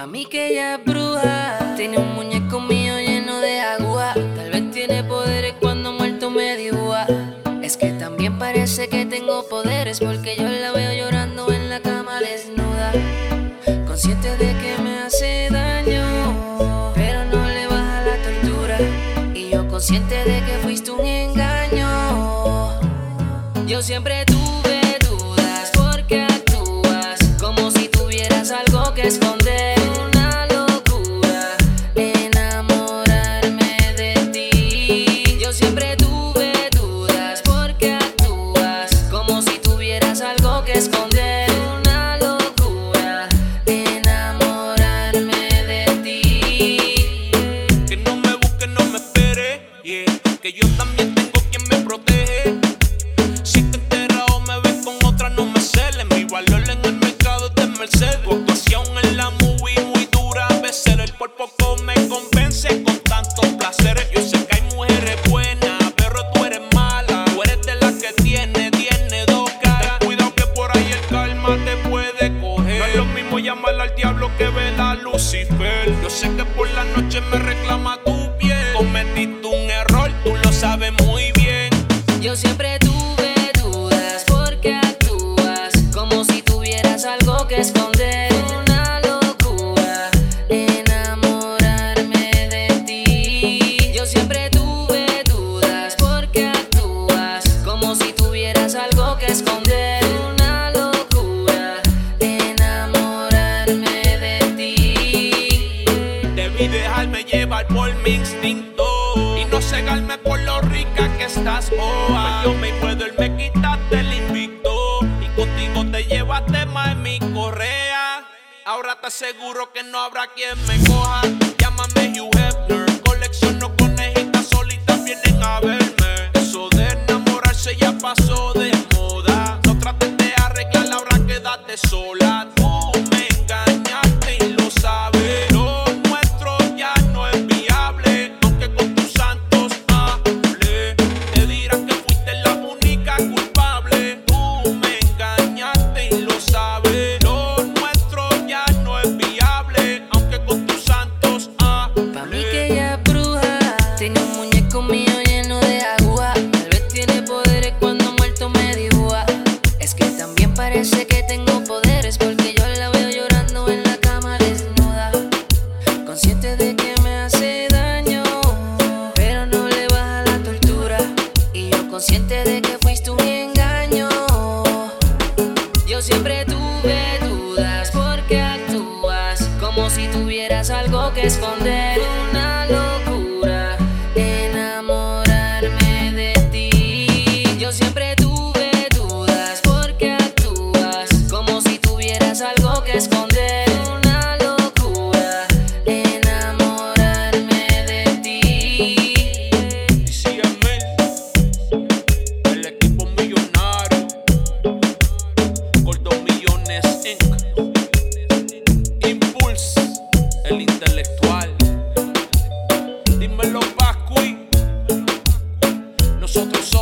Pa' mí que ella es bruja, tiene un muñeco mío lleno de agua. Tal vez tiene poderes cuando muerto me dibuja. Es que también parece que tengo poderes, porque yo la veo llorando en la cama desnuda, consciente de que me hace daño, pero no le baja la tortura. Y yo consciente de que fuiste un engaño. Yo siempre tuve dudas porque actúas como si tuvieras algo que esconder. Una locura enamorarme de ti. Yo siempre tuve dudas porque actúas como si tuvieras algo que esconder. Una locura enamorarme de ti. Que no me busque, no me espere, yeah. Que yo también tengo quien me protege. Si te enteras o me ves con otra, no me celes. Mi valor en el mercado es de Mercedes. Tu actuación en la movie muy dura. A veces el por poco me convence con tantos placeres. Yo sé que hay mujeres buenas, pero tú eres mala. Tú eres de las que tiene dos caras. Ten cuidado que por ahí el karma te puede coger. No es lo mismo llamar al diablo que ver a Lucifer. Yo sé que por la noche me reclama tu piel. Cometiste un error, tú lo sabes muy bien. Yo siempre tuve dudas porque actúas como si tuvieras algo que esconder. Una locura enamorarme de ti. Yo siempre tuve dudas porque actúas como si tuvieras algo que esconder. Una locura enamorarme de ti. Debí dejarme llevar por mi instinto y no cegarme por lo rica que estás, yo me puedo, él me quitaste el invicto y contigo te llevaste más en mi correa. Ahora te aseguro que no habrá quien me coja. Llámame Hugh Hefner, colecciono conejitas solitas, vienen a verme. Eso de enamorarse ya pasó de moda. No trates de arreglar, ahora quédate sola. Tú me engañaste y lo sabes. Lo nuestro ya no es viable, aunque con tus santos hable. Te dirán que fuiste la única culpable. Tú me engañaste y lo sabes. Lo nuestro ya no es viable, aunque con tus santos hable. Pa' mí que ella es bruja, tiene un muñeco mío lleno de agua. Tal vez tiene poderes cuando muerto me dibuja. Es que también parece que tengo poderes, porque yo la veo llorando en la cama desnuda, consciente de que me hace daño, pero no le baja la tortura. Y yo consciente de que fuiste un engaño. Yo siempre tuve dudas porque actúas como si tuvieras algo que esconder. Una locura enamorarme de ti. Yo siempre tuve dudas porque actúas como si tuvieras algo que esconder. Una locura enamorarme de ti. DCML, el equipo millonario, Gordo Millones Inc. Impulse, el intelectual. Dímelo, Pascuy. Nosotros